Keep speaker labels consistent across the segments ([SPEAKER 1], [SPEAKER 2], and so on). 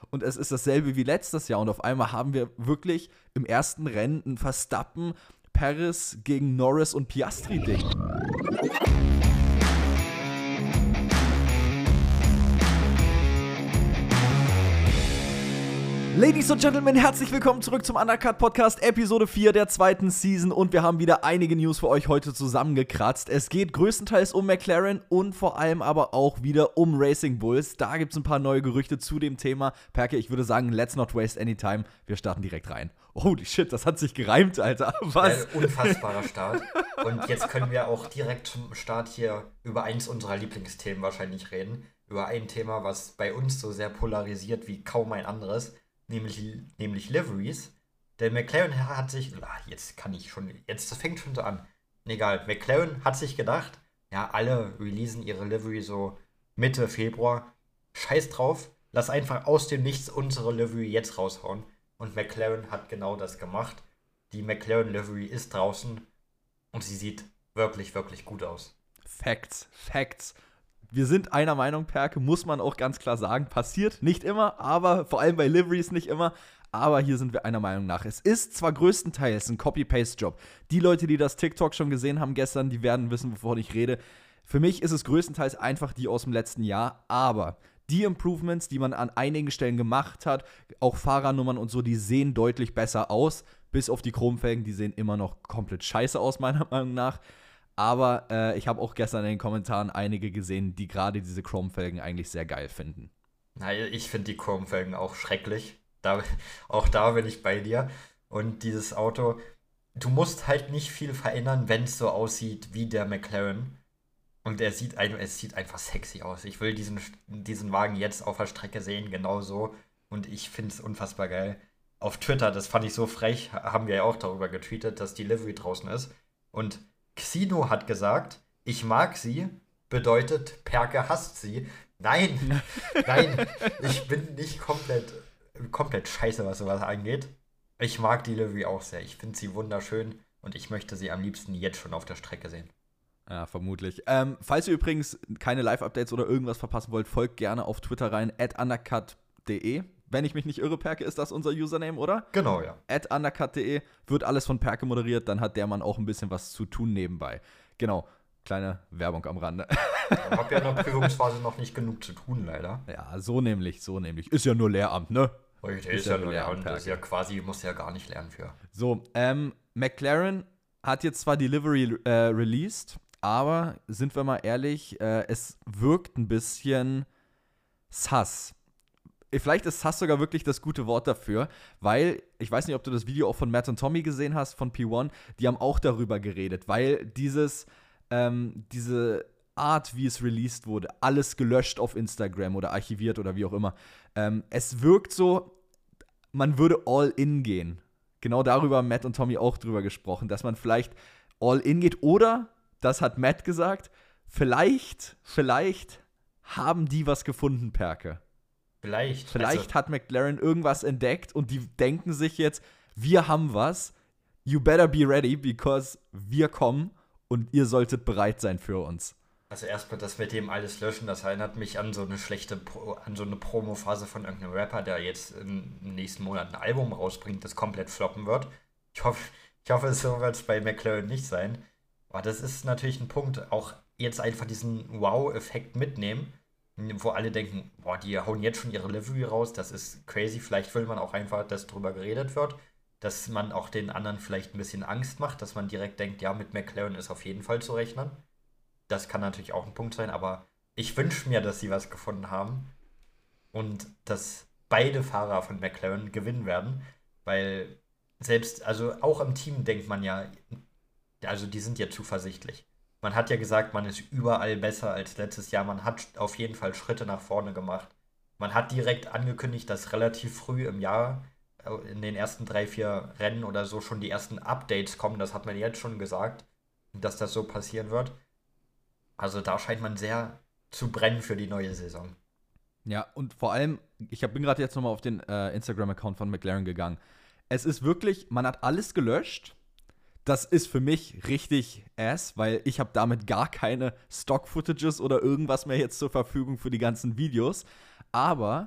[SPEAKER 1] und es ist dasselbe wie letztes Jahr und auf einmal haben wir wirklich im ersten Rennen ein Verstappen, Perez gegen Norris und Piastri-Ding. Ladies und Gentlemen, herzlich willkommen zurück zum Undercut Podcast, Episode 4 der zweiten Season und wir haben wieder einige News für euch heute zusammengekratzt. Es geht größtenteils um McLaren und vor allem aber auch wieder um Racing Bulls. Da gibt es ein paar neue Gerüchte zu dem Thema. Perke, ich würde sagen, let's not waste any time. Wir starten direkt rein. Holy shit, das hat sich gereimt, Alter. Was?
[SPEAKER 2] Unfassbarer Start. Und jetzt können wir auch direkt zum Start hier über eins unserer Lieblingsthemen wahrscheinlich reden. Über ein Thema, was bei uns so sehr polarisiert wie kaum ein anderes. Nämlich Liveries. Der McLaren hat sich, jetzt fängt schon so an. Egal, McLaren hat sich gedacht, ja, alle releasen ihre Livery so Mitte Februar. Scheiß drauf, lass einfach aus dem Nichts unsere Livery jetzt raushauen. Und McLaren hat genau das gemacht. Die McLaren Livery ist draußen und sie sieht wirklich, wirklich gut aus.
[SPEAKER 1] Facts. Wir sind einer Meinung, Perke, muss man auch ganz klar sagen. Passiert nicht immer, aber vor allem bei Liveries nicht immer. Aber hier sind wir einer Meinung nach. Es ist zwar größtenteils ein Copy-Paste-Job. Die Leute, die das TikTok schon gesehen haben gestern, die werden wissen, wovon ich rede. Für mich ist es größtenteils einfach die aus dem letzten Jahr. Aber die Improvements, die man an einigen Stellen gemacht hat, auch Fahrernummern und so, die sehen deutlich besser aus. Bis auf die Chromfelgen, die sehen immer noch komplett scheiße aus, meiner Meinung nach. Aber ich habe auch gestern in den Kommentaren einige gesehen, die gerade diese Chrome-Felgen eigentlich sehr geil finden.
[SPEAKER 2] Naja, ich finde die Chrome-Felgen auch schrecklich. Auch da bin ich bei dir. Und dieses Auto, du musst halt nicht viel verändern, wenn es so aussieht wie der McLaren. Und es sieht einfach sexy aus. Ich will diesen Wagen jetzt auf der Strecke sehen, genauso. Und ich finde es unfassbar geil. Auf Twitter, das fand ich so frech, haben wir ja auch darüber getweetet, dass die Livery draußen ist. Und Xino hat gesagt, ich mag sie, bedeutet Perke hasst sie. Nein, ich bin nicht komplett scheiße, was sowas angeht. Ich mag die Livery auch sehr. Ich finde sie wunderschön und ich möchte sie am liebsten jetzt schon auf der Strecke sehen.
[SPEAKER 1] Ja, vermutlich. Falls ihr übrigens keine Live-Updates oder irgendwas verpassen wollt, folgt gerne auf Twitter rein, @undercut.de. Wenn ich mich nicht irre, Perke, ist das unser Username, oder?
[SPEAKER 2] Genau, ja.
[SPEAKER 1] @undercut.de wird alles von Perke moderiert, dann hat der Mann auch ein bisschen was zu tun nebenbei. Genau, kleine Werbung am Rande.
[SPEAKER 2] Ich habe ja in der Prüfungsphase noch nicht genug zu tun, leider.
[SPEAKER 1] Ja, so nämlich. Ist ja nur Lehramt, ne?
[SPEAKER 2] Richtig, ist ja nur Lehramt, das ist ja quasi, muss ja gar nicht lernen für.
[SPEAKER 1] So, McLaren hat jetzt zwar die Livery released, aber sind wir mal ehrlich, es wirkt ein bisschen sus. Vielleicht ist sus sogar wirklich das gute Wort dafür, weil, ich weiß nicht, ob du das Video auch von Matt und Tommy gesehen hast, von P1, die haben auch darüber geredet, weil diese Art, wie es released wurde, alles gelöscht auf Instagram oder archiviert oder wie auch immer, es wirkt so, man würde all in gehen. Genau darüber haben Matt und Tommy auch drüber gesprochen, dass man vielleicht all in geht oder, das hat Matt gesagt, vielleicht haben die was gefunden, Perke. Vielleicht hat McLaren irgendwas entdeckt und die denken sich jetzt, wir haben was, you better be ready, because wir kommen und ihr solltet bereit sein für uns.
[SPEAKER 2] Also erstmal das mit dem alles löschen, das erinnert mich an so eine Promo-Phase von irgendeinem Rapper, der jetzt im nächsten Monat ein Album rausbringt, das komplett floppen wird. Ich hoffe, so wird es bei McLaren nicht sein. Aber das ist natürlich ein Punkt, auch jetzt einfach diesen Wow-Effekt mitnehmen, wo alle denken, boah, die hauen jetzt schon ihre Livery raus, das ist crazy. Vielleicht will man auch einfach, dass drüber geredet wird, dass man auch den anderen vielleicht ein bisschen Angst macht, dass man direkt denkt, ja, mit McLaren ist auf jeden Fall zu rechnen. Das kann natürlich auch ein Punkt sein, aber ich wünsche mir, dass sie was gefunden haben und dass beide Fahrer von McLaren gewinnen werden, weil also auch im Team denkt man ja, also die sind ja zuversichtlich. Man hat ja gesagt, man ist überall besser als letztes Jahr. Man hat auf jeden Fall Schritte nach vorne gemacht. Man hat direkt angekündigt, dass relativ früh im Jahr, in den ersten 3-4 Rennen oder so, schon die ersten Updates kommen. Das hat man jetzt schon gesagt, dass das so passieren wird. Also da scheint man sehr zu brennen für die neue Saison.
[SPEAKER 1] Ja, und vor allem, bin gerade jetzt nochmal auf den Instagram-Account von McLaren gegangen. Es ist wirklich, man hat alles gelöscht. Das ist für mich richtig ass, weil ich habe damit gar keine Stock-Footages oder irgendwas mehr jetzt zur Verfügung für die ganzen Videos. Aber,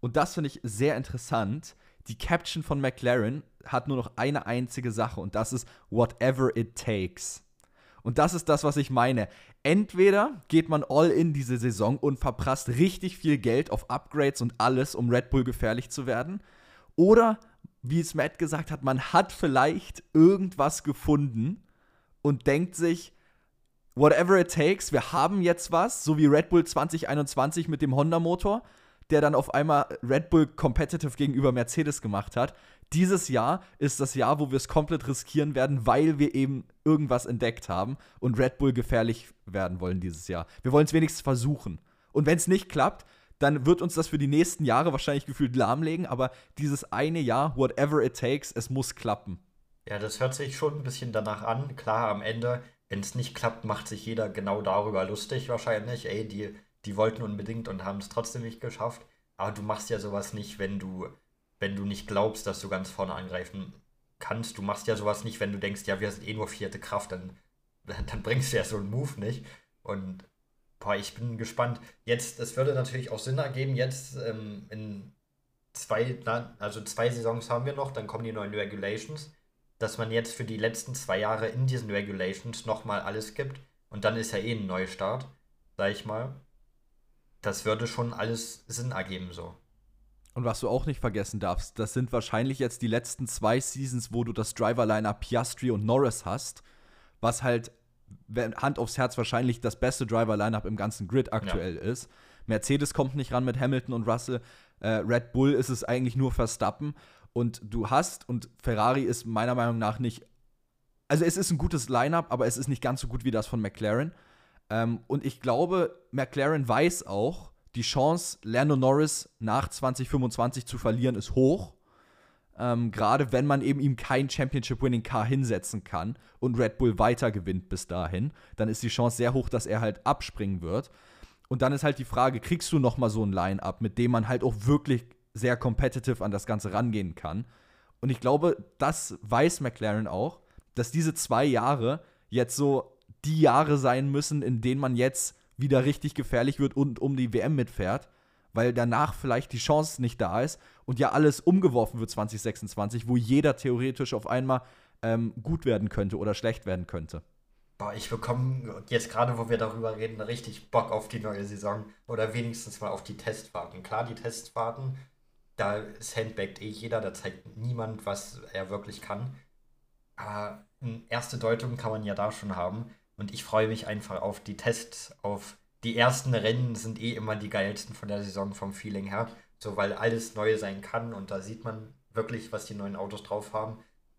[SPEAKER 1] Und das finde ich sehr interessant. Die Caption von McLaren hat nur noch eine einzige Sache und das ist whatever it takes. Und das ist das, was ich meine. Entweder geht man all in diese Saison und verprasst richtig viel Geld auf Upgrades und alles, um Red Bull gefährlich zu werden. Oder, wie es Matt gesagt hat, man hat vielleicht irgendwas gefunden und denkt sich, whatever it takes, wir haben jetzt was, so wie Red Bull 2021 mit dem Honda-Motor, der dann auf einmal Red Bull competitive gegenüber Mercedes gemacht hat. Dieses Jahr ist das Jahr, wo wir es komplett riskieren werden, weil wir eben irgendwas entdeckt haben und Red Bull gefährlich werden wollen dieses Jahr. Wir wollen es wenigstens versuchen. Und wenn es nicht klappt, dann wird uns das für die nächsten Jahre wahrscheinlich gefühlt lahmlegen, aber dieses eine Jahr, whatever it takes, es muss klappen.
[SPEAKER 2] Ja, das hört sich schon ein bisschen danach an. Klar, am Ende, wenn es nicht klappt, macht sich jeder genau darüber lustig wahrscheinlich. Ey, die wollten unbedingt und haben es trotzdem nicht geschafft. Aber du machst ja sowas nicht, wenn du nicht glaubst, dass du ganz vorne angreifen kannst. Du machst ja sowas nicht, wenn du denkst, ja, wir sind eh nur vierte Kraft, dann bringst du ja so einen Move nicht. Und boah, ich bin gespannt. Jetzt, es würde natürlich auch Sinn ergeben, jetzt in zwei Saisons haben wir noch, dann kommen die neuen Regulations, dass man jetzt für die letzten 2 Jahre in diesen Regulations nochmal alles gibt. Und dann ist ja eh ein Neustart, sag ich mal. Das würde schon alles Sinn ergeben so.
[SPEAKER 1] Und was du auch nicht vergessen darfst, das sind wahrscheinlich jetzt die letzten 2 Seasons, wo du das Driver-Line-Up Piastri und Norris hast, was halt Hand aufs Herz wahrscheinlich das beste Driver-Line-Up im ganzen Grid aktuell ist. Mercedes kommt nicht ran mit Hamilton und Russell. Red Bull ist es eigentlich nur Verstappen. Und du hast, und Ferrari ist meiner Meinung nach nicht, also es ist ein gutes Line-Up, aber es ist nicht ganz so gut wie das von McLaren. Und ich glaube, McLaren weiß auch, die Chance, Lando Norris nach 2025 zu verlieren, ist hoch. Gerade wenn man eben ihm kein Championship-Winning-Car hinsetzen kann und Red Bull weiter gewinnt bis dahin, dann ist die Chance sehr hoch, dass er halt abspringen wird. Und dann ist halt die Frage, kriegst du noch mal so ein Line-Up, mit dem man halt auch wirklich sehr competitive an das Ganze rangehen kann? Und ich glaube, das weiß McLaren auch, dass diese 2 Jahre jetzt so die Jahre sein müssen, in denen man jetzt wieder richtig gefährlich wird und um die WM mitfährt, weil danach vielleicht die Chance nicht da ist und ja alles umgeworfen wird 2026, wo jeder theoretisch auf einmal gut werden könnte oder schlecht werden könnte.
[SPEAKER 2] Boah, ich bekomme jetzt gerade, wo wir darüber reden, richtig Bock auf die neue Saison oder wenigstens mal auf die Testfahrten. Klar, die Testfahrten, da sandbaggt eh jeder, da zeigt niemand, was er wirklich kann. Aber eine erste Deutung kann man ja da schon haben. Und ich freue mich einfach auf die Tests, auf die ersten Rennen sind eh immer die geilsten von der Saison vom Feeling her. So, weil alles neu sein kann und da sieht man wirklich, was die neuen Autos drauf haben.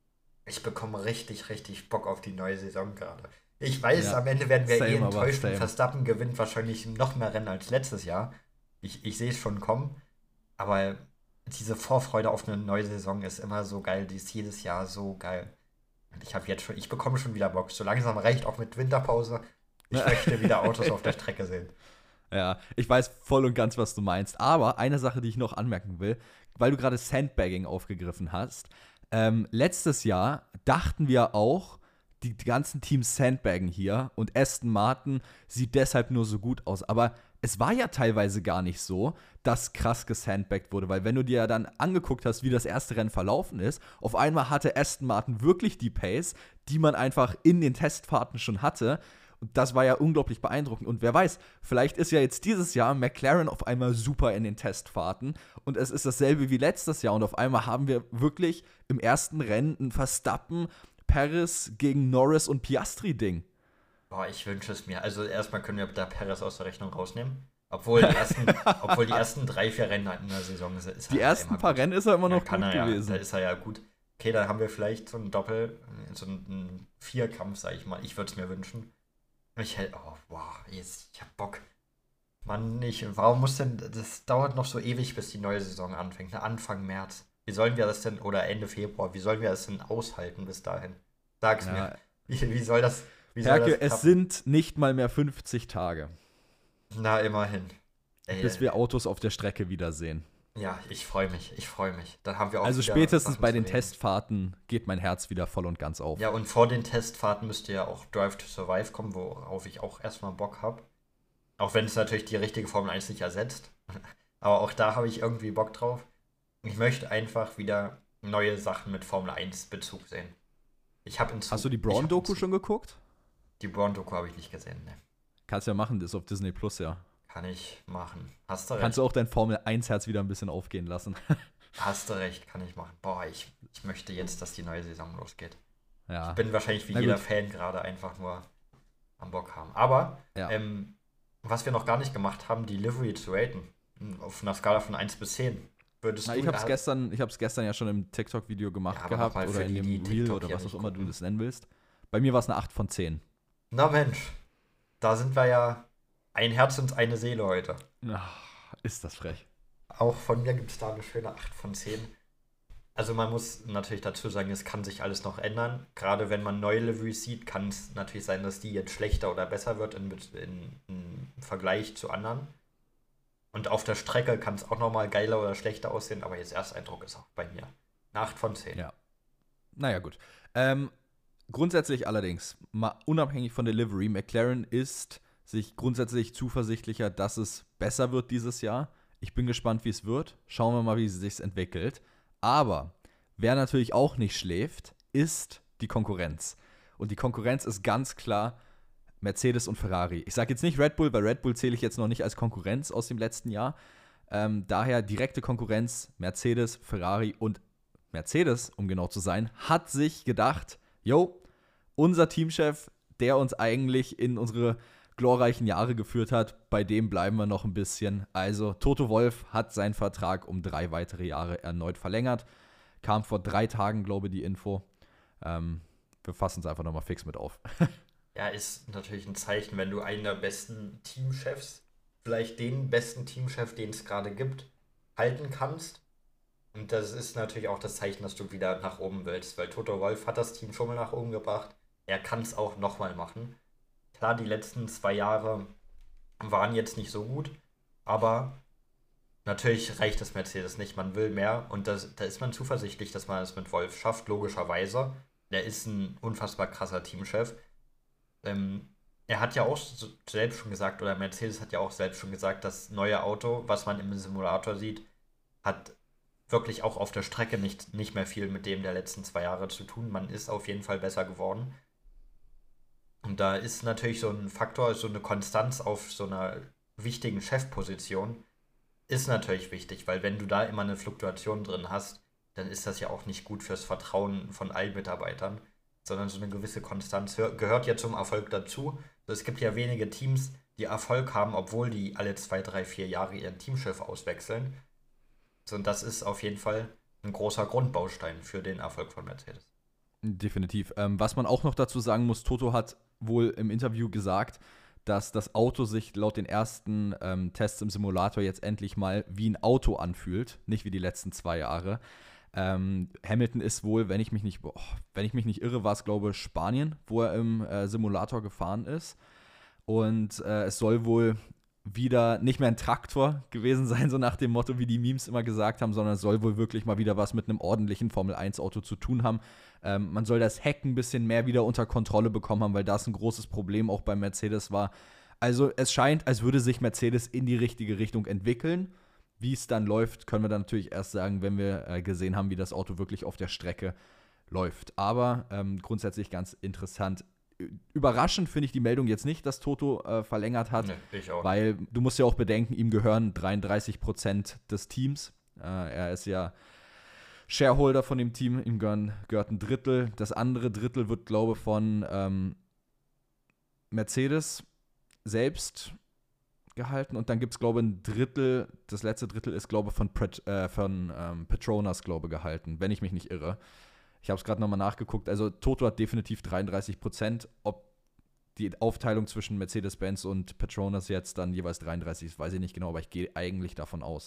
[SPEAKER 2] Ich bekomme richtig, richtig Bock auf die neue Saison gerade. Ich weiß, ja, am Ende werden wir eh enttäuscht und Verstappen gewinnt wahrscheinlich noch mehr Rennen als letztes Jahr. Ich sehe es schon kommen. Aber diese Vorfreude auf eine neue Saison ist immer so geil. Die ist jedes Jahr so geil. Und ich bekomme schon wieder Bock. So langsam reicht auch mit Winterpause. Ich möchte wieder Autos auf der Strecke sehen.
[SPEAKER 1] Ja, ich weiß voll und ganz, was du meinst. Aber eine Sache, die ich noch anmerken will, weil du gerade Sandbagging aufgegriffen hast. Letztes Jahr dachten wir auch, die ganzen Teams sandbaggen hier und Aston Martin sieht deshalb nur so gut aus. Aber es war ja teilweise gar nicht so, dass krass gesandbaggt wurde, weil wenn du dir ja dann angeguckt hast, wie das erste Rennen verlaufen ist, auf einmal hatte Aston Martin wirklich die Pace, die man einfach in den Testfahrten schon hatte. Und das war ja unglaublich beeindruckend. Und wer weiß, vielleicht ist ja jetzt dieses Jahr McLaren auf einmal super in den Testfahrten und es ist dasselbe wie letztes Jahr und auf einmal haben wir wirklich im ersten Rennen ein Verstappen, Perez gegen Norris und Piastri-Ding.
[SPEAKER 2] Boah, ich wünsche es mir. Also erstmal können wir da Perez aus der Rechnung rausnehmen. Obwohl die ersten 3-4 Rennen in der Saison ist
[SPEAKER 1] die ersten paar Rennen ist er immer noch gut gewesen.
[SPEAKER 2] Da ist er ja gut. Okay, da haben wir vielleicht so ein so einen Vierkampf, sag ich mal. Ich würde es mir wünschen. Ich hab Bock. Mann, warum muss denn, das dauert noch so ewig, bis die neue Saison anfängt, ne? Anfang März. Wie sollen wir das denn, oder Ende Februar, wie sollen wir das denn aushalten bis dahin? Sag's mir. Wie soll das
[SPEAKER 1] Herke, es sind nicht mal mehr 50 Tage.
[SPEAKER 2] Na, immerhin.
[SPEAKER 1] Bis wir Autos auf der Strecke wiedersehen.
[SPEAKER 2] Ja, ich freue mich. Dann haben wir auch
[SPEAKER 1] also spätestens bei den Testfahrten geht mein Herz wieder voll und ganz auf.
[SPEAKER 2] Ja, und vor den Testfahrten müsste ja auch Drive to Survive kommen, worauf ich auch erstmal Bock habe. Auch wenn es natürlich die richtige Formel 1 nicht ersetzt. Aber auch da habe ich irgendwie Bock drauf. Ich möchte einfach wieder neue Sachen mit Formel 1 Bezug sehen.
[SPEAKER 1] Hast du die Braun-Doku schon geguckt?
[SPEAKER 2] Die Braun-Doku habe ich nicht gesehen, ne.
[SPEAKER 1] Kannst ja machen, das ist auf Disney Plus, ja.
[SPEAKER 2] Kann ich machen. Hast du recht.
[SPEAKER 1] Kannst du auch dein Formel 1-Herz wieder ein bisschen aufgehen lassen.
[SPEAKER 2] Hast du recht, kann ich machen. Boah, ich möchte jetzt, dass die neue Saison losgeht.
[SPEAKER 1] Ja.
[SPEAKER 2] Ich bin wahrscheinlich wie jeder Fan gerade einfach nur am Bock haben. Aber,
[SPEAKER 1] Ja.
[SPEAKER 2] was wir noch gar nicht gemacht haben, die Livery zu raten. Auf einer Skala von 1 bis 10. Würdest
[SPEAKER 1] Na,
[SPEAKER 2] du
[SPEAKER 1] ich hab's gestern ja schon im TikTok-Video gemacht
[SPEAKER 2] Ja, aber
[SPEAKER 1] gehabt
[SPEAKER 2] nochmal
[SPEAKER 1] oder
[SPEAKER 2] für
[SPEAKER 1] in dem
[SPEAKER 2] die
[SPEAKER 1] Reel
[SPEAKER 2] TikTok
[SPEAKER 1] oder
[SPEAKER 2] hier
[SPEAKER 1] was auch
[SPEAKER 2] nicht
[SPEAKER 1] immer du
[SPEAKER 2] gucken.
[SPEAKER 1] das nennen willst. Bei mir war es eine 8 von 10.
[SPEAKER 2] Na Mensch, da sind wir ja ein Herz und eine Seele heute.
[SPEAKER 1] Ach, ist das frech.
[SPEAKER 2] Auch von mir gibt es da eine schöne 8 von 10. Also man muss natürlich dazu sagen, es kann sich alles noch ändern. Gerade wenn man neue Liveries sieht, kann es natürlich sein, dass die jetzt schlechter oder besser wird im Vergleich zu anderen. Und auf der Strecke kann es auch nochmal geiler oder schlechter aussehen, aber jetzt Ersteindruck ist auch bei mir eine 8 von 10.
[SPEAKER 1] Ja. Naja, gut. Grundsätzlich allerdings, mal unabhängig von der Livery, McLaren ist sich grundsätzlich zuversichtlicher, dass es besser wird dieses Jahr. Ich bin gespannt, wie es wird. Schauen wir mal, wie es sich entwickelt. Aber wer natürlich auch nicht schläft, ist die Konkurrenz. Und die Konkurrenz ist ganz klar Mercedes und Ferrari. Ich sage jetzt nicht Red Bull, weil Red Bull zähle ich jetzt noch nicht als Konkurrenz aus dem letzten Jahr. Daher direkte Konkurrenz Mercedes, Ferrari und Mercedes, um genau zu sein, hat sich gedacht, yo, unser Teamchef, der uns eigentlich in unsere glorreichen Jahre geführt hat, bei dem bleiben wir noch ein bisschen. Also Toto Wolff hat seinen Vertrag um 3 weitere Jahre erneut verlängert. Kam vor 3 Tagen, glaube ich, die Info. Wir fassen es einfach nochmal fix mit auf.
[SPEAKER 2] Ja, ist natürlich ein Zeichen, wenn du einen der besten Teamchefs, vielleicht den besten Teamchef, den es gerade gibt, halten kannst. Und das ist natürlich auch das Zeichen, dass du wieder nach oben willst, weil Toto Wolff hat das Team schon mal nach oben gebracht. Er kann es auch nochmal machen. Klar, die letzten 2 Jahre waren jetzt nicht so gut, aber natürlich reicht das Mercedes nicht. Man will mehr und da ist man zuversichtlich, dass man es mit Wolff schafft, logischerweise. Der ist ein unfassbar krasser Teamchef. Er hat ja auch selbst schon gesagt, oder Mercedes hat ja auch selbst schon gesagt, das neue Auto, was man im Simulator sieht, hat wirklich auch auf der Strecke nicht mehr viel mit dem der letzten 2 Jahre zu tun. Man ist auf jeden Fall besser geworden. Und da ist natürlich so ein Faktor, so eine Konstanz auf so einer wichtigen Chefposition, ist natürlich wichtig, weil wenn du da immer eine Fluktuation drin hast, dann ist das ja auch nicht gut fürs Vertrauen von allen Mitarbeitern, sondern so eine gewisse Konstanz gehört ja zum Erfolg dazu. Es gibt ja wenige Teams, die Erfolg haben, obwohl die alle 2, 3, 4 Jahre ihren Teamchef auswechseln. Und das ist auf jeden Fall ein großer Grundbaustein für den Erfolg von Mercedes.
[SPEAKER 1] Definitiv. Was man auch noch dazu sagen muss, Toto hat wohl im Interview gesagt, dass das Auto sich laut den ersten Tests im Simulator jetzt endlich mal wie ein Auto anfühlt, nicht wie die letzten 2 Jahre. Hamilton ist wohl, wenn ich mich nicht irre, war es, glaube ich, Spanien, wo er im Simulator gefahren ist. Und es soll wohl wieder nicht mehr ein Traktor gewesen sein, so nach dem Motto, wie die Memes immer gesagt haben, sondern es soll wohl wirklich mal wieder was mit einem ordentlichen Formel-1-Auto zu tun haben. Man soll das Heck ein bisschen mehr wieder unter Kontrolle bekommen haben, weil das ein großes Problem auch bei Mercedes war. Also es scheint, als würde sich Mercedes in die richtige Richtung entwickeln. Wie es dann läuft, können wir dann natürlich erst sagen, wenn wir gesehen haben, wie das Auto wirklich auf der Strecke läuft. Aber grundsätzlich ganz interessant. Überraschend finde ich die Meldung jetzt nicht, dass Toto verlängert hat,
[SPEAKER 2] Nee, ich auch.
[SPEAKER 1] weil du musst ja auch bedenken, ihm gehören 33% des Teams. Er ist ja Shareholder von dem Team, ihm gehört ein Drittel. Das andere Drittel wird, glaube ich, von Mercedes selbst gehalten und dann gibt es, glaube ich, ein Drittel, das letzte Drittel ist, glaube ich, von Petronas, glaube ich, gehalten, wenn ich mich nicht irre. Ich habe es gerade nochmal nachgeguckt. Also Toto hat definitiv 33%. Ob die Aufteilung zwischen Mercedes-Benz und Petronas jetzt dann jeweils 33 ist, weiß ich nicht genau, aber ich gehe eigentlich davon aus.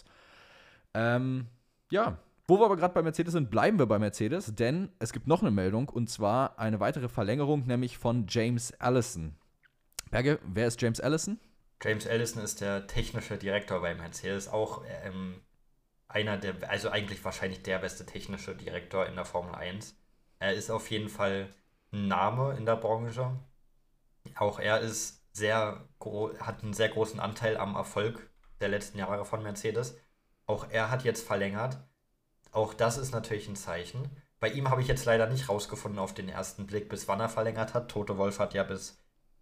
[SPEAKER 1] Ja, wo wir aber gerade bei Mercedes sind, bleiben wir bei Mercedes, denn es gibt noch eine Meldung und zwar eine weitere Verlängerung, nämlich von James Allison. Berge, wer ist James Allison?
[SPEAKER 2] James Allison ist der technische Direktor bei Mercedes, auch einer der, also eigentlich wahrscheinlich der beste technische Direktor in der Formel 1. Er ist auf jeden Fall ein Name in der Branche. Auch er ist hat einen sehr großen Anteil am Erfolg der letzten Jahre von Mercedes. Auch er hat jetzt verlängert. Auch das ist natürlich ein Zeichen. Bei ihm habe ich jetzt leider nicht rausgefunden auf den ersten Blick, bis wann er verlängert hat. Toto Wolff hat ja bis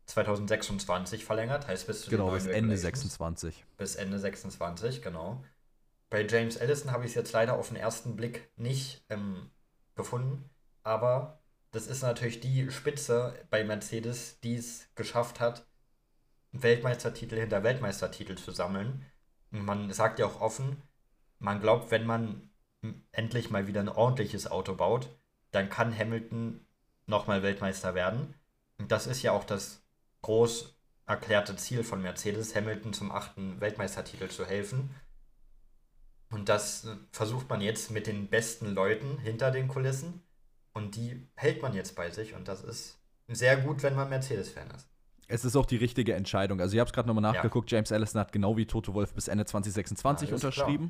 [SPEAKER 2] 2026 verlängert, heißt bis zu den
[SPEAKER 1] Genau,
[SPEAKER 2] neuen
[SPEAKER 1] bis Ende
[SPEAKER 2] Regulations.
[SPEAKER 1] 26.
[SPEAKER 2] Bis Ende 26, genau. Bei James Allison habe ich es jetzt leider auf den ersten Blick nicht gefunden, aber das ist natürlich die Spitze bei Mercedes, die es geschafft hat, Weltmeistertitel hinter Weltmeistertitel zu sammeln. Und man sagt ja auch offen, man glaubt, wenn man endlich mal wieder ein ordentliches Auto baut, dann kann Hamilton nochmal Weltmeister werden. Und das ist ja auch das groß erklärte Ziel von Mercedes, Hamilton zum 8. Weltmeistertitel zu helfen. Und das versucht man jetzt mit den besten Leuten hinter den Kulissen. Und die hält man jetzt bei sich. Und das ist sehr gut, wenn man Mercedes-Fan ist.
[SPEAKER 1] Es ist auch die richtige Entscheidung. Also ich habe es gerade nochmal
[SPEAKER 2] Ja.
[SPEAKER 1] nachgeguckt, James Allison hat genau wie Toto Wolff bis Ende 2026
[SPEAKER 2] Alles
[SPEAKER 1] unterschrieben.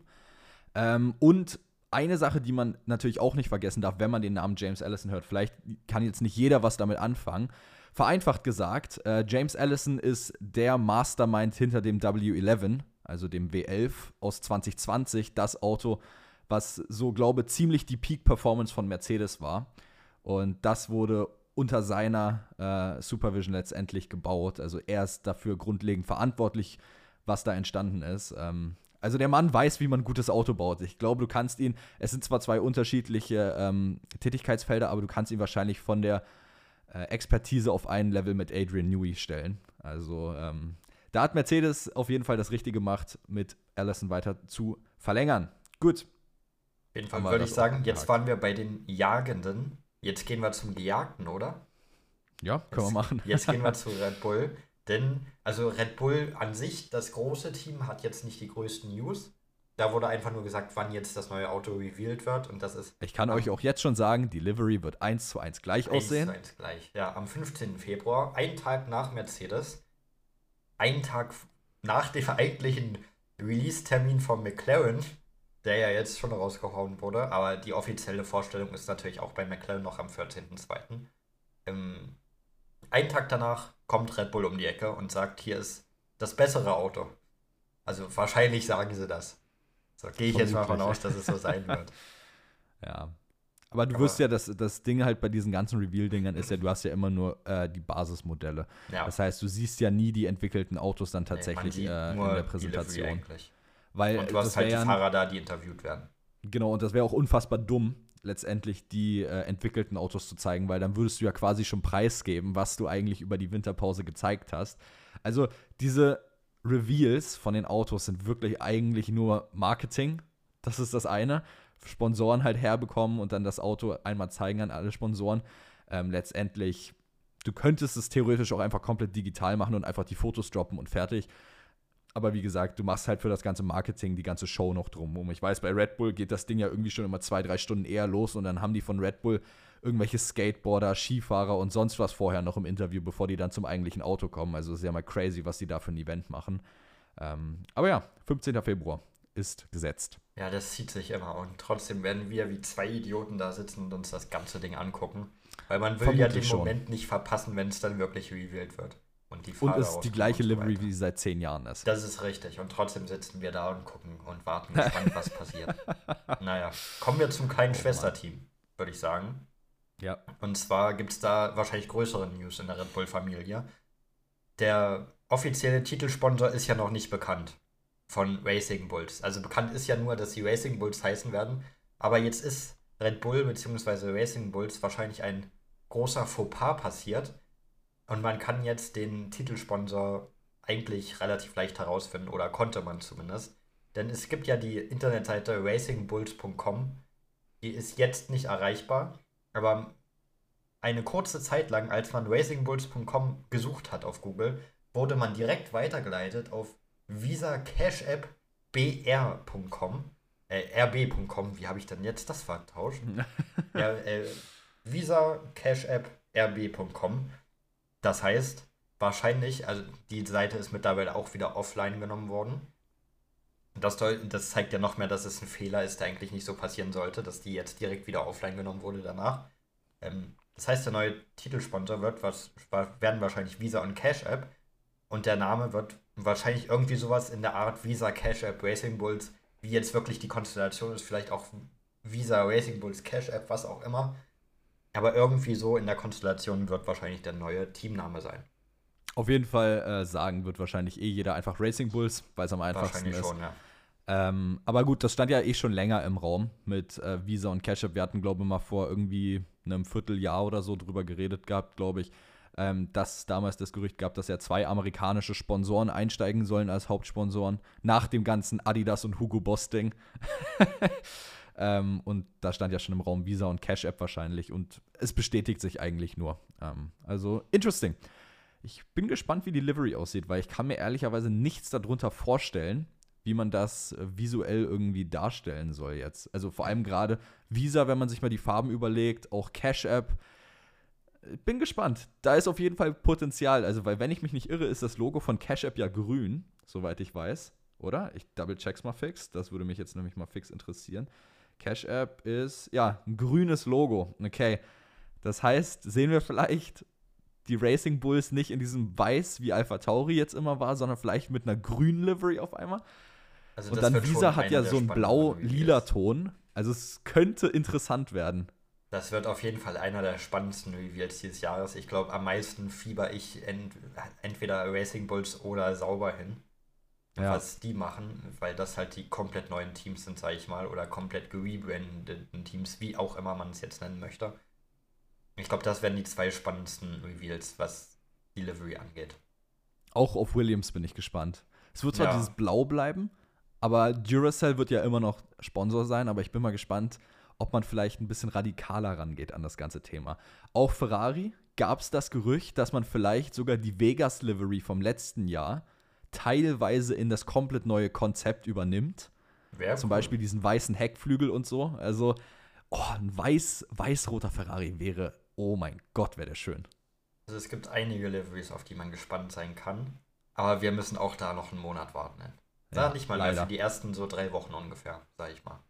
[SPEAKER 1] Und eine Sache, die man natürlich auch nicht vergessen darf, wenn man den Namen James Allison hört, vielleicht kann jetzt nicht jeder was damit anfangen. Vereinfacht gesagt, James Allison ist der Mastermind hinter dem W11, also dem W11 aus 2020, das Auto, was so, glaube ich, ziemlich die Peak-Performance von Mercedes war. Und das wurde unter seiner Supervision letztendlich gebaut. Also er ist dafür grundlegend verantwortlich, was da entstanden ist. Also der Mann weiß, wie man ein gutes Auto baut. Ich glaube, du kannst ihn, es sind zwar zwei unterschiedliche Tätigkeitsfelder, aber du kannst ihn wahrscheinlich von der Expertise auf ein Level mit Adrian Newey stellen. Also da hat Mercedes auf jeden Fall das Richtige gemacht, mit Allison weiter zu verlängern. Gut.
[SPEAKER 2] Auf jeden Fall
[SPEAKER 1] Haben wir
[SPEAKER 2] würde
[SPEAKER 1] das
[SPEAKER 2] ich sagen,
[SPEAKER 1] auch
[SPEAKER 2] jetzt
[SPEAKER 1] abgehakt.
[SPEAKER 2] waren wir bei den Jagenden. Jetzt gehen wir zum Gejagten, oder?
[SPEAKER 1] Ja, können wir machen.
[SPEAKER 2] Jetzt gehen wir zu Red Bull. Denn, also Red Bull an sich, das große Team, hat jetzt nicht die größten News. Da wurde einfach nur gesagt, wann jetzt das neue Auto revealed wird. Und das ist
[SPEAKER 1] Ich kann euch auch jetzt schon sagen, die Livery wird 1:1 gleich
[SPEAKER 2] 1
[SPEAKER 1] aussehen.
[SPEAKER 2] zu 1 gleich. Ja, am 15. Februar, einen Tag nach Mercedes, einen Tag nach dem eigentlichen Release-Termin von McLaren, der ja jetzt schon rausgehauen wurde. Aber die offizielle Vorstellung ist natürlich auch bei McLaren noch am 14.02. Einen Tag danach kommt Red Bull um die Ecke und sagt, hier ist das bessere Auto. Also wahrscheinlich sagen sie das. So gehe ich jetzt mal davon aus, dass es so sein wird.
[SPEAKER 1] Ja. Aber du
[SPEAKER 2] Aber-
[SPEAKER 1] wirst ja, das Ding halt bei diesen ganzen Reveal-Dingern ist ja, du hast ja immer nur die Basismodelle.
[SPEAKER 2] Ja,
[SPEAKER 1] Das heißt, du siehst ja nie die entwickelten Autos dann
[SPEAKER 2] nee, man
[SPEAKER 1] tatsächlich
[SPEAKER 2] sieht
[SPEAKER 1] in der
[SPEAKER 2] die Livery
[SPEAKER 1] Präsentation.
[SPEAKER 2] eigentlich.
[SPEAKER 1] Weil
[SPEAKER 2] Und du hast
[SPEAKER 1] das
[SPEAKER 2] halt die
[SPEAKER 1] wäre ja,
[SPEAKER 2] Fahrer da, die interviewt werden.
[SPEAKER 1] genau, und das wäre auch unfassbar dumm, letztendlich die entwickelten Autos zu zeigen, weil dann würdest du ja quasi schon preisgeben, was du eigentlich über die Winterpause gezeigt hast. Also diese Reveals von den Autos sind wirklich eigentlich nur Marketing. Das ist das eine. Sponsoren halt herbekommen und dann das Auto einmal zeigen an alle Sponsoren. Letztendlich, du könntest es theoretisch auch einfach komplett digital machen und einfach die Fotos droppen und fertig. Aber wie gesagt, du machst halt für das ganze Marketing die ganze Show noch drumherum. Ich weiß, bei Red Bull geht das Ding ja irgendwie schon immer 2-3 Stunden eher los und dann haben die von Red Bull irgendwelche Skateboarder, Skifahrer und sonst was vorher noch im Interview, bevor die dann zum eigentlichen Auto kommen. Also es ist ja mal crazy, was die da für ein Event machen. Aber ja, 15. Februar ist gesetzt.
[SPEAKER 2] Ja, das zieht sich immer. Und trotzdem werden wir wie zwei Idioten da sitzen und uns das ganze Ding angucken. Weil man will ja
[SPEAKER 1] Vermutlich
[SPEAKER 2] den
[SPEAKER 1] schon.
[SPEAKER 2] Moment nicht verpassen, wenn es dann wirklich revealed wird. Und die
[SPEAKER 1] Und
[SPEAKER 2] Fahrer
[SPEAKER 1] es die
[SPEAKER 2] rauskommen
[SPEAKER 1] gleiche
[SPEAKER 2] und so
[SPEAKER 1] Livery,
[SPEAKER 2] weiter.
[SPEAKER 1] wie sie seit 10 Jahren ist.
[SPEAKER 2] Das ist richtig. Und trotzdem sitzen wir da und gucken und warten gespannt, was passiert. Naja, kommen wir zum kleinen
[SPEAKER 1] Oh Mann.
[SPEAKER 2] Schwesterteam, würde ich sagen.
[SPEAKER 1] Ja.
[SPEAKER 2] Und zwar gibt es da wahrscheinlich größere News in der Red Bull-Familie. Der offizielle Titelsponsor ist ja noch nicht bekannt von Racing Bulls. Also bekannt ist ja nur, dass sie Racing Bulls heißen werden. Aber jetzt ist Red Bull bzw. Racing Bulls wahrscheinlich ein großer Fauxpas passiert. Und man kann jetzt den Titelsponsor eigentlich relativ leicht herausfinden, oder konnte man zumindest. Denn es gibt ja die Internetseite racingbulls.com. Die ist jetzt nicht erreichbar. Aber eine kurze Zeit lang, als man racingbulls.com gesucht hat auf Google, wurde man direkt weitergeleitet auf Visa Cash App br.com. rb.com, wie habe ich denn jetzt das vertauscht? Ja, Visa Cash App rb.com. Das heißt, wahrscheinlich, also die Seite ist mittlerweile auch wieder offline genommen worden. Das zeigt ja noch mehr, dass es ein Fehler ist, der eigentlich nicht so passieren sollte, dass die jetzt direkt wieder offline genommen wurde danach. Das heißt, der neue Titelsponsor werden wahrscheinlich Visa und Cash App und der Name wird wahrscheinlich irgendwie sowas in der Art Visa Cash App Racing Bulls wie jetzt wirklich die Konstellation ist, vielleicht auch Visa, Racing Bulls, Cash App, was auch immer. Aber irgendwie so in der Konstellation wird wahrscheinlich der neue Teamname sein.
[SPEAKER 1] Auf jeden Fall sagen wird wahrscheinlich jeder einfach Racing Bulls, weil es am einfachsten
[SPEAKER 2] Wahrscheinlich
[SPEAKER 1] ist.
[SPEAKER 2] schon, ja.
[SPEAKER 1] Aber gut, das stand ja schon länger im Raum mit Visa und Cash App. Wir hatten, glaube ich, mal vor irgendwie einem Vierteljahr oder so drüber geredet gehabt, glaube ich, dass es damals das Gerücht gab, dass ja 2 amerikanische Sponsoren einsteigen sollen als Hauptsponsoren nach dem ganzen Adidas und Hugo Boss Ding. Und da stand ja schon im Raum Visa und Cash App wahrscheinlich und es bestätigt sich eigentlich nur. Also interesting. Ich bin gespannt, wie die Livery aussieht, weil ich kann mir ehrlicherweise nichts darunter vorstellen, wie man das visuell irgendwie darstellen soll jetzt. Also vor allem gerade Visa, wenn man sich mal die Farben überlegt, auch Cash App. Bin gespannt. Da ist auf jeden Fall Potenzial. Also, weil wenn ich mich nicht irre, ist das Logo von Cash App ja grün, soweit ich weiß, oder? Ich double-check's mal fix. Das würde mich jetzt nämlich mal fix interessieren. Cash App ist, ja, ein grünes Logo. Okay. Das heißt, sehen wir vielleicht die Racing Bulls nicht in diesem Weiß, wie Alpha Tauri jetzt immer war, sondern vielleicht mit einer grünen Livery auf einmal.
[SPEAKER 2] Also
[SPEAKER 1] Und
[SPEAKER 2] das
[SPEAKER 1] dann
[SPEAKER 2] wird
[SPEAKER 1] Visa
[SPEAKER 2] schon
[SPEAKER 1] hat ja
[SPEAKER 2] einer
[SPEAKER 1] so einen
[SPEAKER 2] der spannenderen
[SPEAKER 1] blau-lila
[SPEAKER 2] Reveals.
[SPEAKER 1] Ton. Also es könnte interessant werden.
[SPEAKER 2] Das wird auf jeden Fall einer der spannendsten Reveals dieses Jahres. Ich glaube, am meisten fieber ich entweder Racing Bulls oder Sauber hin,
[SPEAKER 1] Ja.
[SPEAKER 2] was die machen, weil das halt die komplett neuen Teams sind, sage ich mal, oder komplett gerebrandeten Teams, wie auch immer man es jetzt nennen möchte. Ich glaube, das werden die 2 spannendsten Reveals, was Delivery angeht.
[SPEAKER 1] Auch auf Williams bin ich gespannt. Es wird zwar
[SPEAKER 2] Ja.
[SPEAKER 1] dieses Blau bleiben, aber Duracell wird ja immer noch Sponsor sein, aber ich bin mal gespannt, ob man vielleicht ein bisschen radikaler rangeht an das ganze Thema. Auch Ferrari gab es das Gerücht, dass man vielleicht sogar die Vegas-Livery vom letzten Jahr teilweise in das komplett neue Konzept übernimmt.
[SPEAKER 2] Wäre
[SPEAKER 1] Zum
[SPEAKER 2] cool.
[SPEAKER 1] Beispiel diesen weißen Heckflügel und so. Also, ein weiß-roter Ferrari wäre, oh mein Gott, wäre der schön.
[SPEAKER 2] Also es gibt einige Liveries, auf die man gespannt sein kann. Aber wir müssen auch da noch einen Monat warten. Ne?
[SPEAKER 1] Ja,
[SPEAKER 2] Nicht mal mehr,
[SPEAKER 1] leider.
[SPEAKER 2] für die ersten so 3 Wochen ungefähr, sag ich mal.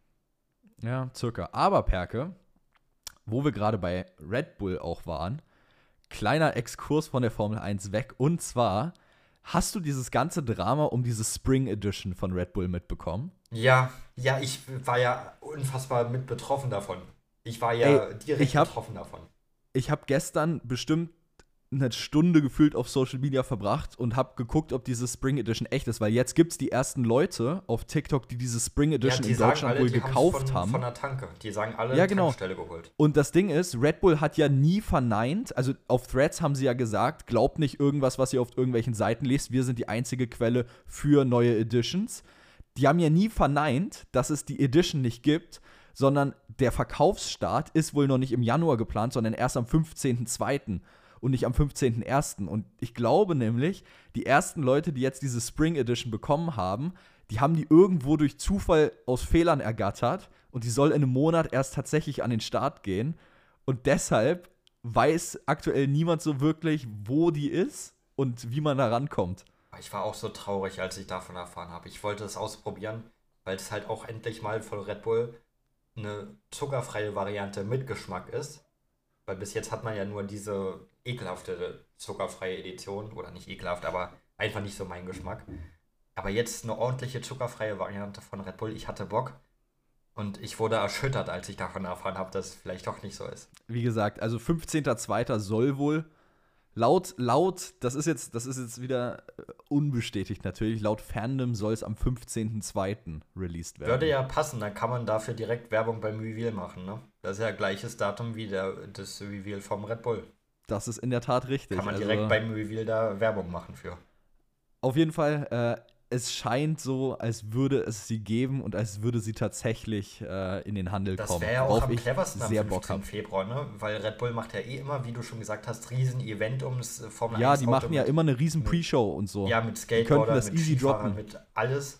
[SPEAKER 1] Ja, circa. Aber, Perke, wo wir gerade bei Red Bull auch waren, kleiner Exkurs von der Formel 1 weg. Und zwar, hast du dieses ganze Drama um diese Spring Edition von Red Bull mitbekommen?
[SPEAKER 2] Ja, ich war ja unfassbar mit betroffen davon. Ich war ja direkt
[SPEAKER 1] ich hab-
[SPEAKER 2] betroffen davon.
[SPEAKER 1] Ich habe gestern bestimmt eine Stunde gefühlt auf Social Media verbracht und habe geguckt, ob diese Spring Edition echt ist, weil jetzt gibt es die ersten Leute auf TikTok, die diese Spring Edition in Deutschland wohl
[SPEAKER 2] die haben's
[SPEAKER 1] gekauft haben.
[SPEAKER 2] von der Tanke. Die sagen alle,
[SPEAKER 1] Ja, genau.
[SPEAKER 2] Tankstelle geholt.
[SPEAKER 1] Und das Ding ist, Red Bull hat ja nie verneint, also auf Threads haben sie ja gesagt, glaubt nicht irgendwas, was ihr auf irgendwelchen Seiten lest, wir sind die einzige Quelle für neue Editions. Die haben ja nie verneint, dass es die Edition nicht gibt, sondern der Verkaufsstart ist wohl noch nicht im Januar geplant, sondern erst am 15.02. und nicht am 15.01. Und ich glaube nämlich, die ersten Leute, die jetzt diese Spring Edition bekommen haben, die haben die irgendwo durch Zufall aus Fehlern ergattert und die soll in einem Monat erst tatsächlich an den Start gehen. Und deshalb weiß aktuell niemand so wirklich, wo die ist und wie man da rankommt.
[SPEAKER 2] Ich war auch so traurig, als ich davon erfahren habe. Ich wollte es ausprobieren, weil es halt auch endlich mal von Red Bull eine zuckerfreie Variante mit Geschmack ist. Weil bis jetzt hat man ja nur diese ekelhafte zuckerfreie Edition. Oder nicht ekelhaft, aber einfach nicht so mein Geschmack. Aber jetzt eine ordentliche zuckerfreie Variante von Red Bull. Ich hatte Bock. Und ich wurde erschüttert, als ich davon erfahren habe, dass es vielleicht doch nicht so ist.
[SPEAKER 1] Wie gesagt, also 15.02. soll wohl laut, das ist jetzt wieder unbestätigt natürlich, laut Fandom soll es am 15.02. released werden.
[SPEAKER 2] Würde ja passen, dann kann man dafür direkt Werbung beim Reveal machen, ne? Das ist ja gleiches Datum wie das Reveal vom Red Bull.
[SPEAKER 1] Das ist in der Tat richtig.
[SPEAKER 2] Kann man direkt beim Reveal da Werbung machen für.
[SPEAKER 1] Auf jeden Fall, es scheint so, als würde es sie geben und als würde sie tatsächlich in den Handel
[SPEAKER 2] Das
[SPEAKER 1] kommen.
[SPEAKER 2] wäre ja auch
[SPEAKER 1] worauf
[SPEAKER 2] am
[SPEAKER 1] ich
[SPEAKER 2] cleversten am
[SPEAKER 1] sehr Bock
[SPEAKER 2] 15.
[SPEAKER 1] habe.
[SPEAKER 2] Februar, ne? Weil Red Bull macht ja immer, wie du schon gesagt hast, riesen Event ums Formel 1
[SPEAKER 1] Ja, die
[SPEAKER 2] Auto
[SPEAKER 1] machen ja
[SPEAKER 2] mit,
[SPEAKER 1] immer eine riesen Pre-Show und so.
[SPEAKER 2] ja, mit
[SPEAKER 1] Die
[SPEAKER 2] Skateboardern,
[SPEAKER 1] könnten das
[SPEAKER 2] mit
[SPEAKER 1] easy
[SPEAKER 2] Skifahrern,
[SPEAKER 1] droppen.
[SPEAKER 2] mit alles.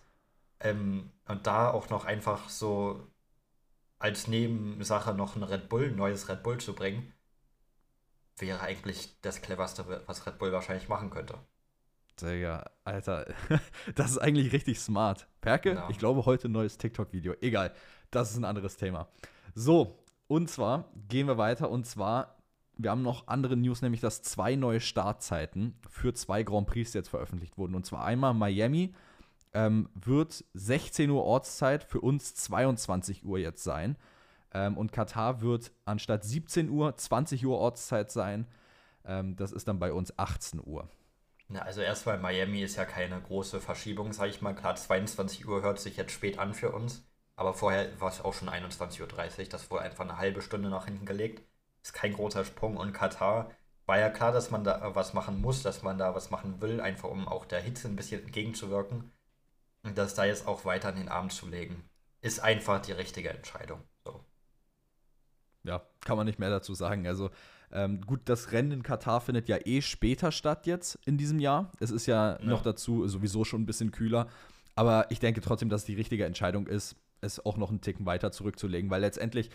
[SPEAKER 2] Und da auch noch einfach so als Nebensache noch ein neues Red Bull zu bringen, wäre eigentlich das cleverste, was Red Bull wahrscheinlich machen könnte.
[SPEAKER 1] Digga, Alter, das ist eigentlich richtig smart. Perke,
[SPEAKER 2] Ja.
[SPEAKER 1] ich glaube heute ein neues TikTok-Video. Egal, das ist ein anderes Thema. So, und zwar gehen wir weiter. Und zwar, wir haben noch andere News, nämlich dass 2 neue Startzeiten für 2 Grand Prix jetzt veröffentlicht wurden. Und zwar einmal Miami wird 16 Uhr Ortszeit für uns 22 Uhr jetzt sein. Und Katar wird anstatt 17 Uhr 20 Uhr Ortszeit sein. Das ist dann bei uns 18 Uhr.
[SPEAKER 2] Na, also erstmal Miami ist ja keine große Verschiebung, sag ich mal. Klar, 22 Uhr hört sich jetzt spät an für uns. Aber vorher war es auch schon 21:30 Uhr. Das wurde einfach eine halbe Stunde nach hinten gelegt. Ist kein großer Sprung. Und Katar war ja klar, dass man da was machen muss, dass man da was machen will, einfach um auch der Hitze ein bisschen entgegenzuwirken. Und das da jetzt auch weiter in den Abend zu legen, ist einfach die richtige Entscheidung. So.
[SPEAKER 1] Ja, kann man nicht mehr dazu sagen. Also gut, das Rennen in Katar findet ja später statt jetzt in diesem Jahr. Es ist ja noch dazu sowieso schon ein bisschen kühler. Aber ich denke trotzdem, dass es die richtige Entscheidung ist, es auch noch einen Ticken weiter zurückzulegen, weil letztendlich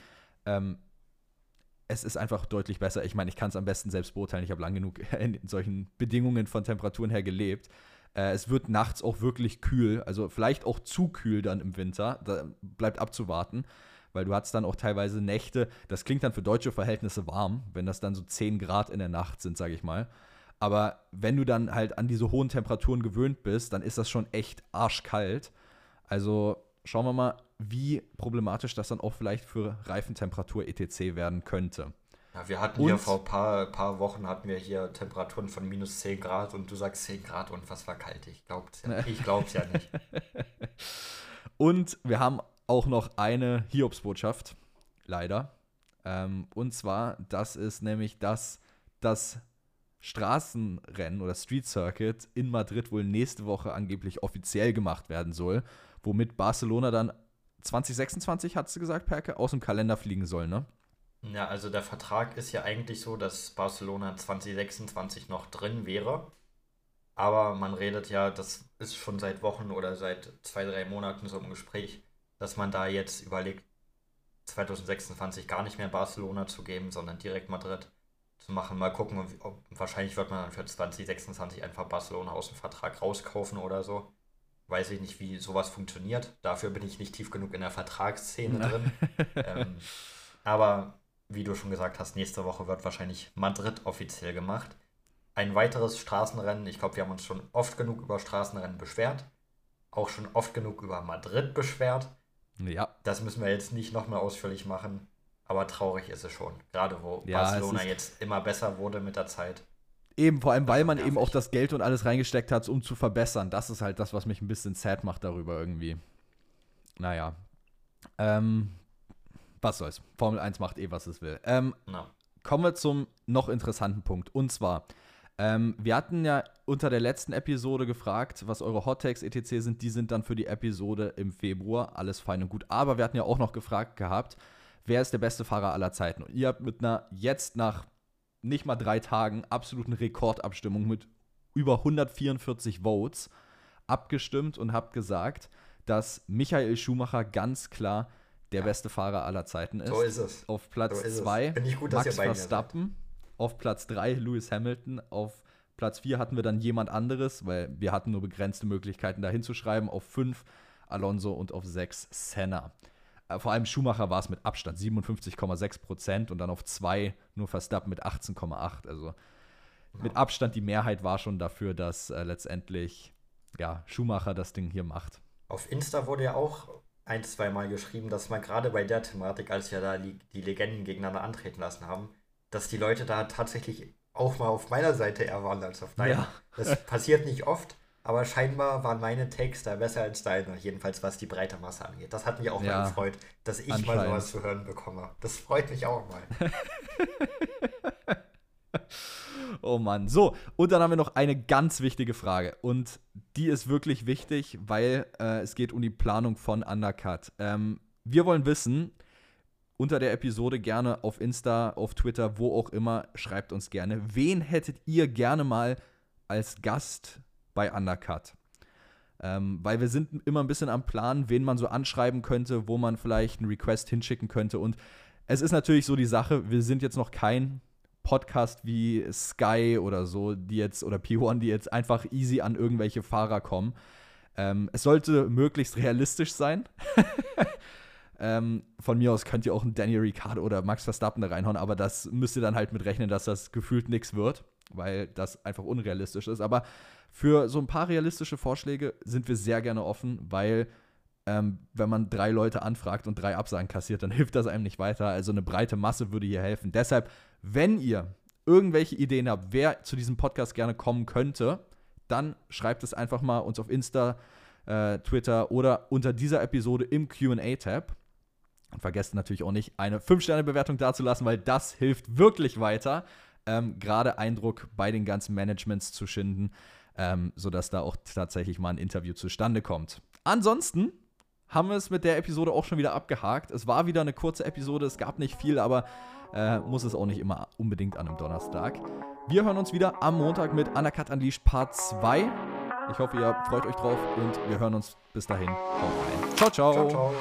[SPEAKER 1] es ist einfach deutlich besser. Ich meine, ich kann es am besten selbst beurteilen. Ich habe lang genug in solchen Bedingungen von Temperaturen her gelebt. Es wird nachts auch wirklich kühl, also vielleicht auch zu kühl dann im Winter. Da bleibt abzuwarten, weil du hattest dann auch teilweise Nächte, das klingt dann für deutsche Verhältnisse warm, wenn das dann so 10 Grad in der Nacht sind, sage ich mal. Aber wenn du dann halt an diese hohen Temperaturen gewöhnt bist, dann ist das schon echt arschkalt. Also schauen wir mal, wie problematisch das dann auch vielleicht für Reifentemperatur etc. werden könnte.
[SPEAKER 2] Ja, wir hatten hier vor ein paar Wochen hatten wir hier Temperaturen von minus 10 Grad und du sagst 10 Grad und was war kalt? Ich glaub's ja nicht.
[SPEAKER 1] Und wir haben auch noch eine Hiobsbotschaft, leider. Und zwar, das ist nämlich, dass das Straßenrennen oder Street Circuit in Madrid wohl nächste Woche angeblich offiziell gemacht werden soll, womit Barcelona dann 2026, hat sie gesagt, Perke, aus dem Kalender fliegen soll, ne?
[SPEAKER 2] Ja, also der Vertrag ist ja eigentlich so, dass Barcelona 2026 noch drin wäre. Aber man redet ja, das ist schon seit Wochen oder seit 2, 3 Monaten so im Gespräch, dass man da jetzt überlegt, 2026 gar nicht mehr Barcelona zu geben, sondern direkt Madrid zu machen. Mal gucken, wahrscheinlich wird man dann für 2026 einfach Barcelona aus dem Vertrag rauskaufen oder so. Weiß ich nicht, wie sowas funktioniert. Dafür bin ich nicht tief genug in der Vertragsszene drin. Aber wie du schon gesagt hast, nächste Woche wird wahrscheinlich Madrid offiziell gemacht. Ein weiteres Straßenrennen, ich glaube, wir haben uns schon oft genug über Straßenrennen beschwert. Auch schon oft genug über Madrid beschwert.
[SPEAKER 1] Ja.
[SPEAKER 2] Das müssen wir jetzt nicht nochmal ausführlich machen. Aber traurig ist es schon. Gerade wo Barcelona jetzt immer besser wurde mit der Zeit.
[SPEAKER 1] Eben, vor allem, weil man eben auch das Geld und alles reingesteckt hat, um zu verbessern. Das ist halt das, was mich ein bisschen sad macht darüber irgendwie. Naja. Was soll's. Formel 1 macht was es will. Kommen wir zum noch interessanten Punkt. Und zwar, wir hatten ja unter der letzten Episode gefragt, was eure Hot-Takes etc. sind. Die sind dann für die Episode im Februar. Alles fein und gut. Aber wir hatten ja auch noch gefragt gehabt, wer ist der beste Fahrer aller Zeiten? Und ihr habt mit einer jetzt nach nicht mal 3 Tagen absoluten Rekordabstimmung mit über 144 Votes abgestimmt und habt gesagt, dass Michael Schumacher ganz klar der beste Fahrer aller Zeiten ist.
[SPEAKER 2] So ist es.
[SPEAKER 1] Auf Platz 2 Max Verstappen, auf Platz 3 Lewis Hamilton, auf Platz 4 hatten wir dann jemand anderes, weil wir hatten nur begrenzte Möglichkeiten da hinzuschreiben, auf 5 Alonso und auf 6 Senna. Vor allem Schumacher war es mit Abstand, 57,6% und dann auf 2 nur Verstappen mit 18,8%. Also mit Abstand die Mehrheit war schon dafür, dass letztendlich Schumacher das Ding hier macht.
[SPEAKER 2] Auf Insta wurde ja auch 1-2 Mal geschrieben, dass man gerade bei der Thematik, als wir da die Legenden gegeneinander antreten lassen haben, dass die Leute da tatsächlich auch mal auf meiner Seite eher waren als auf deiner. Ja. Das passiert nicht oft, aber scheinbar waren meine Takes da besser als deine, jedenfalls was die breite Masse angeht. Das hat mich auch mal gefreut, dass ich mal sowas zu hören bekomme. Das freut mich auch mal.
[SPEAKER 1] Oh Mann. So, und dann haben wir noch eine ganz wichtige Frage. Und die ist wirklich wichtig, weil es geht um die Planung von Undercut. Wir wollen wissen, unter der Episode gerne auf Insta, auf Twitter, wo auch immer, schreibt uns gerne, wen hättet ihr gerne mal als Gast bei Undercut? Weil wir sind immer ein bisschen am Plan, wen man so anschreiben könnte, wo man vielleicht einen Request hinschicken könnte. Und es ist natürlich so die Sache, wir sind jetzt noch kein Podcast wie Sky oder so, die jetzt, oder P1, die jetzt einfach easy an irgendwelche Fahrer kommen. Es sollte möglichst realistisch sein. Von mir aus könnt ihr auch einen Daniel Ricciardo oder Max Verstappen da reinhauen, aber das müsst ihr dann halt mit rechnen, dass das gefühlt nichts wird. weil das einfach unrealistisch ist. Aber für so ein paar realistische Vorschläge sind wir sehr gerne offen, weil wenn man 3 Leute anfragt und 3 Absagen kassiert, dann hilft das einem nicht weiter. Also eine breite Masse würde hier helfen. Deshalb, wenn ihr irgendwelche Ideen habt, wer zu diesem Podcast gerne kommen könnte, dann schreibt es einfach mal uns auf Insta, Twitter oder unter dieser Episode im Q&A-Tab. Und vergesst natürlich auch nicht, eine 5-Sterne-Bewertung dazulassen, weil das hilft wirklich weiter, gerade Eindruck bei den ganzen Managements zu schinden, sodass da auch tatsächlich mal ein Interview zustande kommt. Ansonsten haben wir es mit der Episode auch schon wieder abgehakt. Es war wieder eine kurze Episode, es gab nicht viel, aber muss es auch nicht immer unbedingt an einem Donnerstag. Wir hören uns wieder am Montag mit Undercut Unleashed Part 2. Ich hoffe, ihr freut euch drauf und wir hören uns bis dahin. Haut rein. Ciao, ciao.
[SPEAKER 2] Ciao, ciao.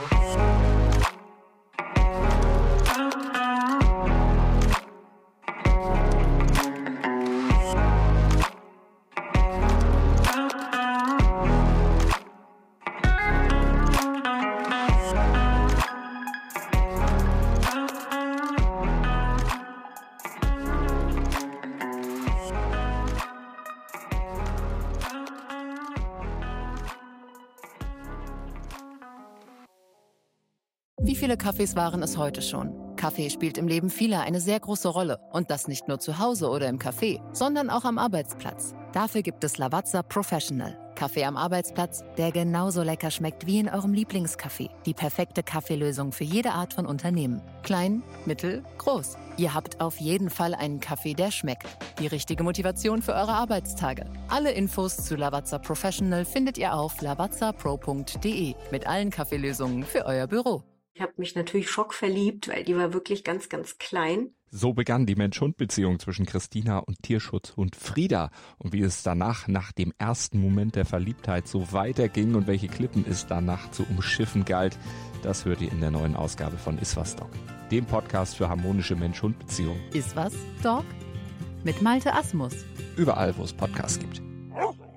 [SPEAKER 3] Wie viele Kaffees waren es heute schon? Kaffee spielt im Leben vieler eine sehr große Rolle. Und das nicht nur zu Hause oder im Café, sondern auch am Arbeitsplatz. Dafür gibt es Lavazza Professional. Kaffee am Arbeitsplatz, der genauso lecker schmeckt wie in eurem Lieblingscafé. Die perfekte Kaffeelösung für jede Art von Unternehmen. Klein, mittel, groß. Ihr habt auf jeden Fall einen Kaffee, der schmeckt. Die richtige Motivation für eure Arbeitstage. Alle Infos zu Lavazza Professional findet ihr auf lavazzapro.de mit allen Kaffeelösungen für euer Büro.
[SPEAKER 4] Ich habe mich natürlich schockverliebt, weil die war wirklich ganz, ganz klein.
[SPEAKER 5] So begann die Mensch-Hund-Beziehung zwischen Christina und Tierschutzhund Frieda. Und wie es danach, nach dem ersten Moment der Verliebtheit, so weiterging und welche Klippen es danach zu umschiffen galt, das hört ihr in der neuen Ausgabe von Iswas Dog, dem Podcast für harmonische Mensch-Hund-Beziehungen.
[SPEAKER 3] Iswas Dog? Mit Malte Asmus.
[SPEAKER 5] Überall, wo es Podcasts gibt.